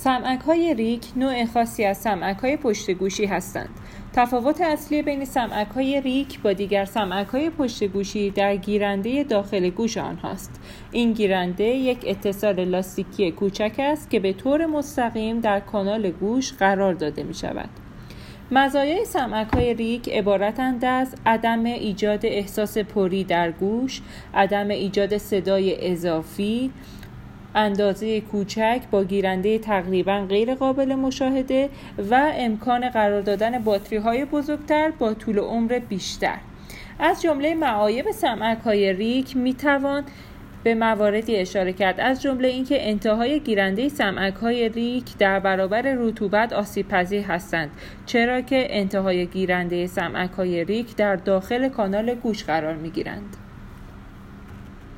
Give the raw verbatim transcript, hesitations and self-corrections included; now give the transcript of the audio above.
سمعک‌های ریک نوع خاصی از سمعک‌های پشت گوشی هستند. تفاوت اصلی بین سمعک‌های ریک با دیگر سمعک‌های پشت گوشی در گیرنده داخل گوش آنهاست. این گیرنده یک اتصال لاستیکی کوچک است که به طور مستقیم در کانال گوش قرار داده می‌شود. مزایای سمعک‌های ریک عبارتند از عدم ایجاد احساس پری در گوش، عدم ایجاد صدای اضافی، اندازه کوچک با گیرنده تقریباً غیر قابل مشاهده و امکان قرار دادن باتری‌های بزرگتر با طول عمر بیشتر. از جمله معایب سمعک‌های ریک می‌توان به مواردی اشاره کرد، از جمله اینکه انتهای گیرنده سمعک‌های ریک در برابر رطوبت آسیب‌پذیر هستند، چرا که انتهای گیرنده سمعک‌های ریک در داخل کانال گوش قرار می‌گیرند.